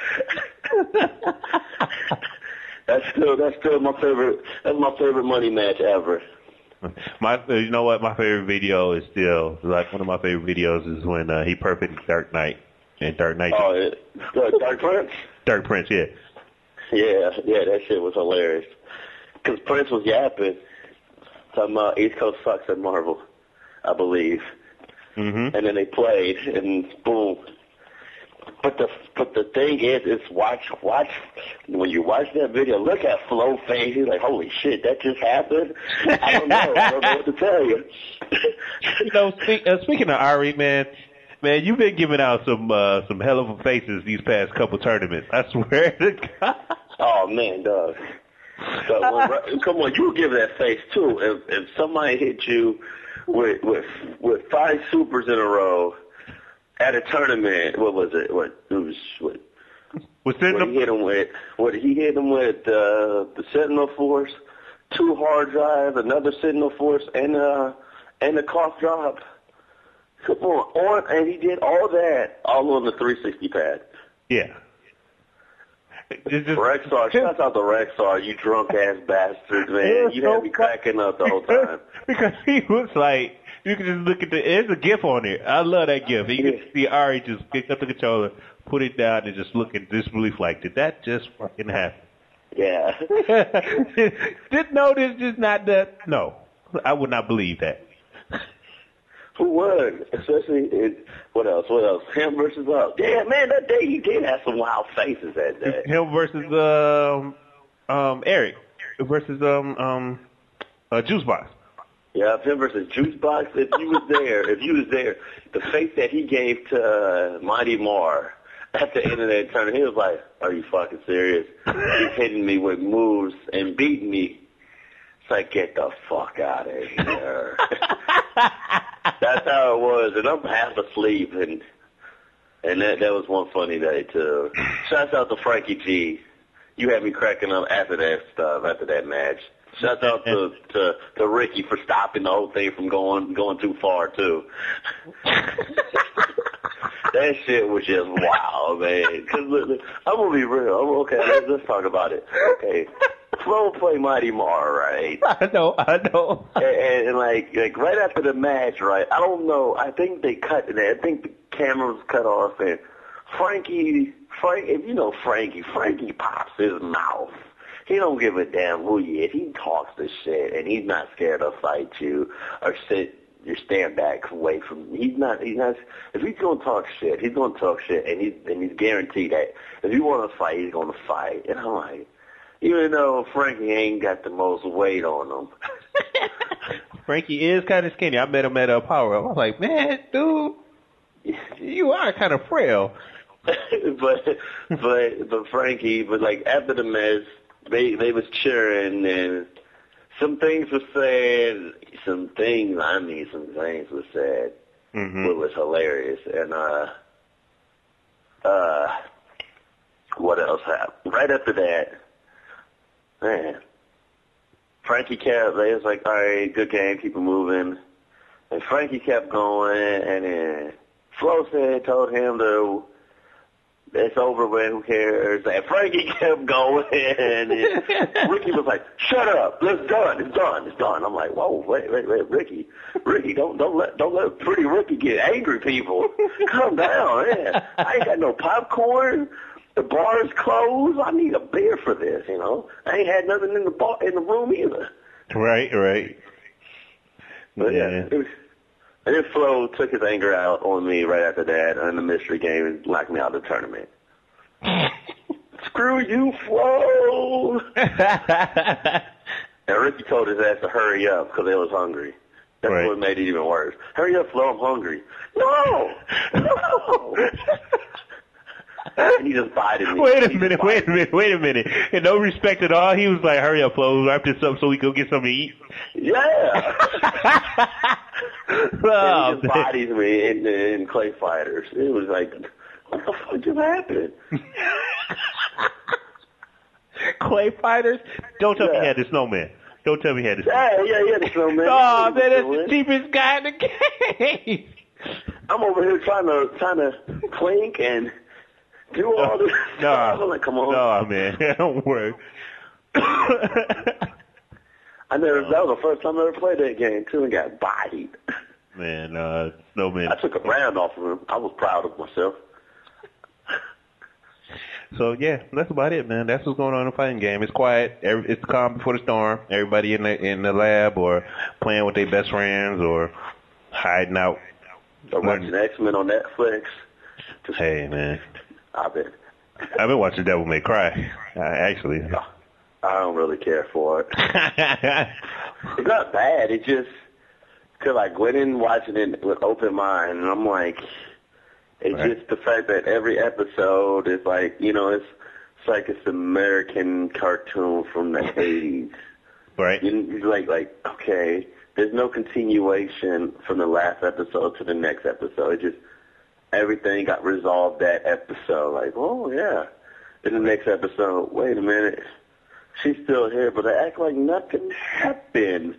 that's still that's still my favorite. That's my favorite money match ever. My, you know what? My favorite video is still like one of my favorite videos is when uh, he perfected Dark Knight and Dark Knight. Oh, it, uh, Dark Prince. Dark Prince, yeah. Yeah, yeah, that shit was hilarious. Because Prince was yapping, talking about East Coast sucks at Marvel, I believe. Mm-hmm. And then they played, and boom. But the but the thing is, is watch watch when you watch that video. Look at Flo face. He's like, holy shit, that just happened. I don't know. I don't know what to tell you. You know, speak, uh, speaking of Ari, man, man, you've been giving out some uh, some hell of a faces these past couple tournaments. I swear to God. Oh man, dog. So, when, come on, you give that face too. If if somebody hit you with with with five supers in a row at a tournament, what was it? What it was? What? What he hit him with? What he hit him with? Uh, the Sentinel Force, two hard drive, another Sentinel Force, and uh and a cough drop. Come on, on, and he did all that all on the three sixty pad. Yeah. Just, Rexar, shout out to Rexar, you drunk ass bastard, man. You had me cracking up the whole time. Because he was like, you can just look at the, there's a GIF on it. I love that GIF. You can see Ari just pick up the controller, put it down, and just look in disbelief like, did that just fucking happen? Yeah. Did, no, this is not that. No, I would not believe that. Who would? Especially, it, what else? What else? Him versus up. Yeah, man, that day he did have some wild faces that day. Him versus um, um, Eric versus um, um, uh, Juicebox. Yeah, him versus Juicebox. If you was there, if you was there, the face that he gave to uh, Mighty Mar at the end of that tournament, he was like, "Are you fucking serious? He's hitting me with moves and beating me." It's like, get the fuck out of here. That's how it was, and I'm half asleep, and and that that was one funny day too. Shouts out to Frankie G. You had me cracking up after that stuff, after that match. Shouts out to, to to Ricky for stopping the whole thing from going going too far too. That shit was just wild, man. Cause look, I'm gonna be real. I'm, okay, let's, let's talk about it. Okay. Flo play Mighty Mar, right? I know, I know. and, and, and like, like right after the match, right? I don't know. I think they cut it. I think the camera was cut off, and Frankie, Frank, if you know Frankie, Frankie pops his mouth. He don't give a damn who you is. He talks the shit, and he's not scared to fight you or sit. You stand back away from. He's not. He's not. If he's gonna talk shit, he's gonna talk shit, and he's and he's guaranteed that if you want to fight, he's gonna fight. And I'm like. Even though Frankie ain't got the most weight on him. Frankie is kind of skinny. I met him at a Power Up. I was like, man, dude, you are kind of frail. but but but Frankie, but like after the match, they they was cheering and some things were said. Some things, I mean, some things were said. Mm-hmm. It was hilarious. And uh, uh, what else happened? Right after that. Man, Frankie kept, they was like, all right, good game, keep it moving. And Frankie kept going, and then Flo said, told him to, it's over with, who cares? And Frankie kept going, and Ricky was like, shut up, it's done, it's done, it's done. I'm like, whoa, wait, wait, wait, Ricky, Ricky, don't, don't let, don't let pretty Ricky get angry, people. Calm down, man. I ain't got no popcorn. The bar is closed. I need a beer for this, you know. I ain't had nothing in the bar in the room either. Right, right. But yeah, yeah it was, and then Flo took his anger out on me right after that in the mystery game and locked me out of the tournament. Screw you, Flo! And Ricky told his ass to hurry up because they was hungry. That's right. What made it even worse. Hurry up, Flo, I'm hungry. No! No! And he just bited me. Wait a minute, wait a minute, wait a minute. In no respect at all, he was like, hurry up, Flo, wrap this up so we can get something to eat. Yeah. Oh, and he just bodies me in, in Clay Fighters. It was like, what the fuck just happened? Clay Fighters? Don't tell yeah. me he had the snowman. Don't tell me he had the Yeah, yeah, yeah, the snowman. Oh, man, that's the cheapest guy in the game. I'm over here trying to trying to clink and do all this no, stuff. I'm like, come on. No, man, don't worry. I never. That was the first time I ever played that game too, and got bodied. Man, uh, Snowman. I took a round off of him. I was proud of myself. So yeah, that's about it, man. That's what's going on in the fighting game. It's quiet. Every, it's calm before the storm. Everybody in the in the lab or playing with their best friends or hiding out. Or watching X-Men on Netflix. Just, hey, man. I've been. I've been watching Devil May Cry. Uh, actually, I don't really care for it. It's not bad. It just cause I went in watching it with open mind, and I'm like. It's right. Just the fact that every episode is like, you know, it's, it's like it's an American cartoon from the eighties. Right. You, you're like, like, okay, there's no continuation from the last episode to the next episode. It just, everything got resolved that episode. Like, oh, yeah. In the next episode, wait a minute. She's still here, but I act like nothing happened.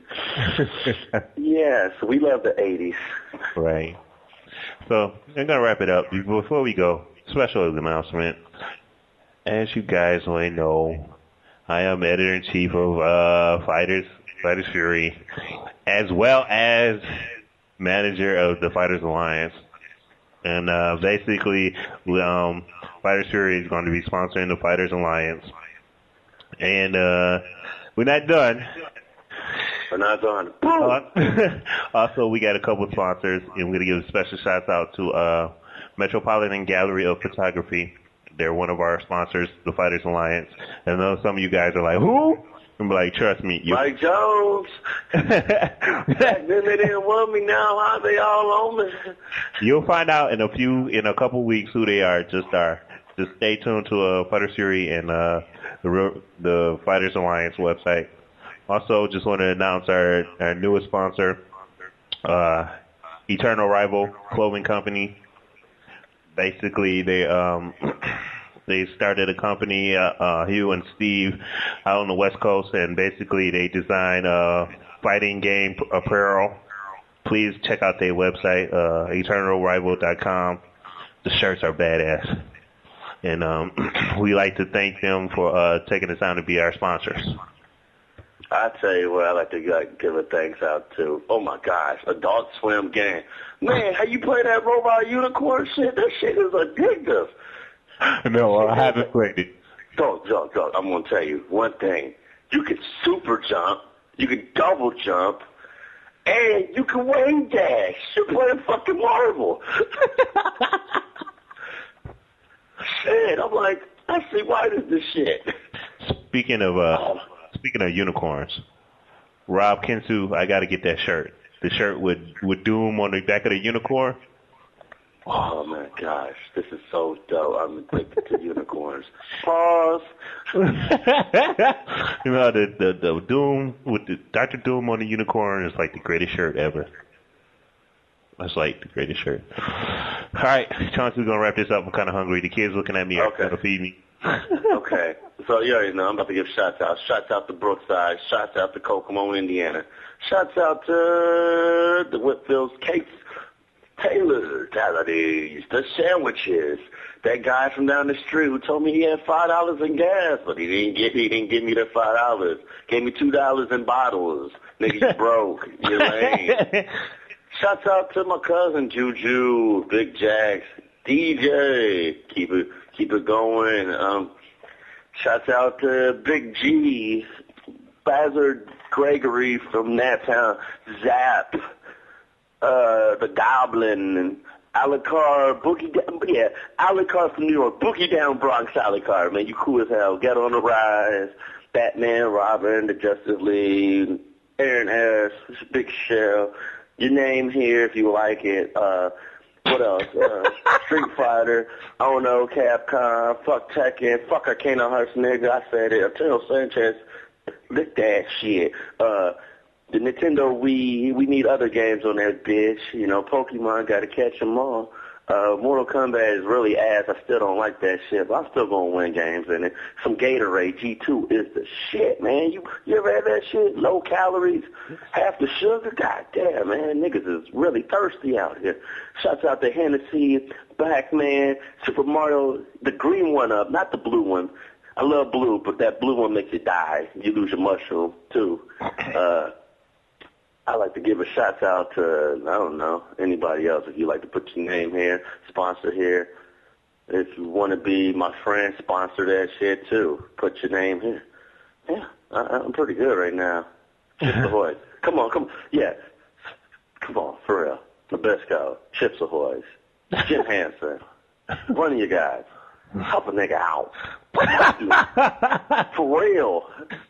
Yeah, so we love the eighties. Right. So, I'm going to wrap it up. Before we go, special announcement. As you guys may know, I am editor-in-chief of uh, Fighters, Fighters Fury, as well as manager of the Fighters Alliance. And uh, basically, um, Fighters Fury is going to be sponsoring the Fighters Alliance. And uh, we're not done. We're not done. Uh, also, we got a couple of sponsors, and we're going to give a special shout out to uh, Metropolitan Gallery of Photography. They're one of our sponsors, the Fighters Alliance. And I know some of you guys are like, who? I'm like, trust me. You... Mike Jones. Back then they didn't want me. Now how they all on me? You'll find out in a few, in a couple weeks who they are. Just are. Just stay tuned to uh, Fighters Fury and uh, the the Fighters Alliance website. Also, just want to announce our, our newest sponsor, uh, Eternal Rival Clothing Company. Basically, they um, they started a company, uh, uh, Hugh and Steve, out on the West Coast, and basically they design uh, fighting game apparel. Please check out their website, uh, eternal rival dot com. The shirts are badass. And um, we like to thank them for uh, taking the time to be our sponsors. I tell you what, I like to like, give a thanks out to. Oh my gosh, Adult Swim game. Man, how you play that Robot Unicorn shit? That shit is addictive. No, I haven't played it. Dog, dog, dog. I'm gonna tell you one thing. You can super jump, you can double jump, and you can wave dash. You're playing fucking Marvel. Shit, I'm like, I see why this this shit. Speaking of uh. Oh. Speaking of unicorns, Rob Kinsu, I got to get that shirt. The shirt with, with Doom on the back of the unicorn. Oh, my gosh. This is so dope. I'm addicted to unicorns. Pause. You know, the, the, the Doom, with the Doctor Doom on the unicorn is like the greatest shirt ever. That's like the greatest shirt. All right, Chauncey's going to wrap this up. I'm kind of hungry. The kids looking at me are okay. going to feed me. Okay. So, you already know, I'm about to give shots out. Shots out to Brookside. Shots out to Kokomo, Indiana. Shots out to the Whitfield's Cakes, Taylor, Talladega, the sandwiches. That guy from down the street who told me he had five dollars in gas, but he didn't get he didn't give me the five dollars. Gave me two dollars in bottles. Nigga, you broke. You're lame. Shots out to my cousin Juju, Big Jacks, D J. Keep it keep it going. Um Shouts out to Big G, Bazard Gregory from Naptown, Zap, uh, the Goblin, and Alucard, Boogie Down, yeah, Alucard from New York, Boogie Down Bronx Alucard, man, you cool as hell. Get on the Rise, Batman, Robin, the Justice League, Aaron Harris, Big Shell, your name here if you like it, uh, what else? Uh, Street Fighter, oh no, Capcom, fuck Tekken, fuck Arcana Hearts, nigga, I said it. Arturo Sanchez, lick that shit. Uh, the Nintendo Wii, we need other games on that bitch. You know, Pokemon, gotta catch them all. Uh, Mortal Kombat is really ass. I still don't like that shit, but I'm still gonna win games. And then some Gatorade G two is the shit, man. You you ever had that shit? Low calories, half the sugar. God damn, man, niggas is really thirsty out here. Shouts out to Hennessy, Pac-Man, Super Mario, the green one up, not the blue one. I love blue, but that blue one makes you die. You lose your mushroom too. Uh, I like to give a shout out to, I don't know, anybody else. If you like to put your name here, sponsor here. If you want to be my friend, sponsor that shit too. Put your name here. Yeah, I, I'm pretty good right now. Chips Ahoy. Come on, come on. Yeah, come on, for real. The best guy. Chips Ahoy. Jim Hansen. One of you guys. Help a nigga out. For real.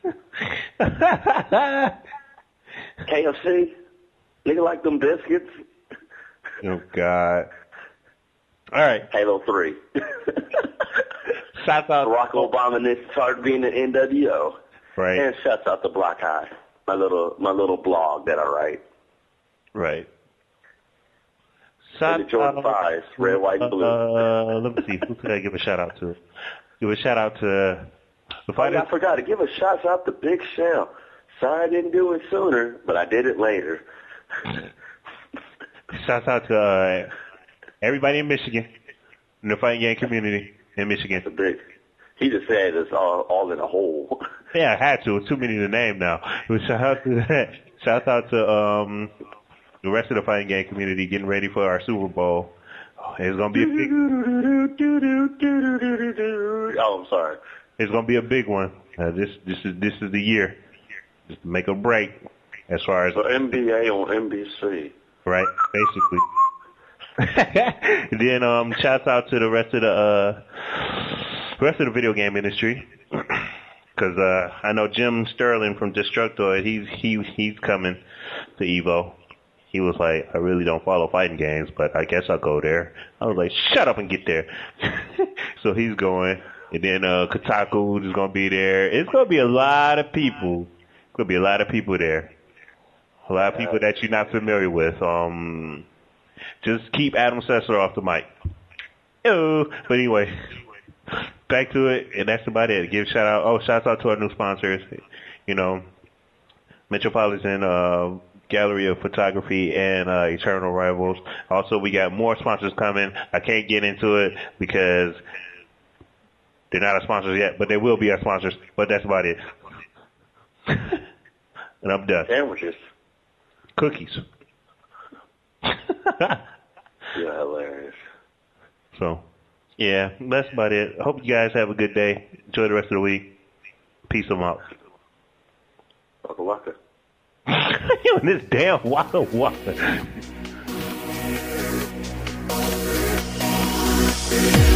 K F C, nigga like them biscuits. Oh, God. All right. Halo three. Shouts out. Barack Obama needs to start being an N W O. Right. And shouts out to Block High, my little my little blog that I write. Right. And the Jordan fives, red, white, and blue. Uh, let me see. Who could I give a shout out to? Give a shout out to the Oh, fighters. yeah, I forgot to give a shout out to Big Shell. Sorry I didn't do it sooner, but I did it later. Shouts out to uh, everybody in Michigan, in the fighting game community in Michigan. The big. He just said it's all all in a hole. Yeah, I had to. It's too many to name now. But shout out to that. Shout out to um the rest of the fighting game community getting ready for our Super Bowl. Oh, it's gonna be a big. Oh, I'm sorry. It's gonna be a big one. Uh, this this is this is the year. Just make a break as far as So N B A on N B C. right, basically. Then um, shouts out to the rest of the uh, rest of the video game industry, because uh, I know Jim Sterling from Destructoid. He's he he's coming to Evo. He was like, I really don't follow fighting games, but I guess I'll go there. I was like, shut up and get there. So he's going, and then uh, Kotaku is gonna be there. It's gonna be a lot of people. Could be a lot of people there. A lot of people that you're not familiar with. Um, just keep Adam Sessler off the mic. Ew. But anyway, back to it, and that's about it. Give shout out. Oh, shout out to our new sponsors. You know, Metropolitan uh, Gallery of Photography and uh, Eternal Rivals. Also, we got more sponsors coming. I can't get into it because they're not our sponsors yet, but they will be our sponsors. But that's about it. And I'm done. Sandwiches. Cookies. Yeah, hilarious. So, yeah, that's about it. I hope you guys have a good day. Enjoy the rest of the week. Peace them out. Waka waka. You and this damn waka waka.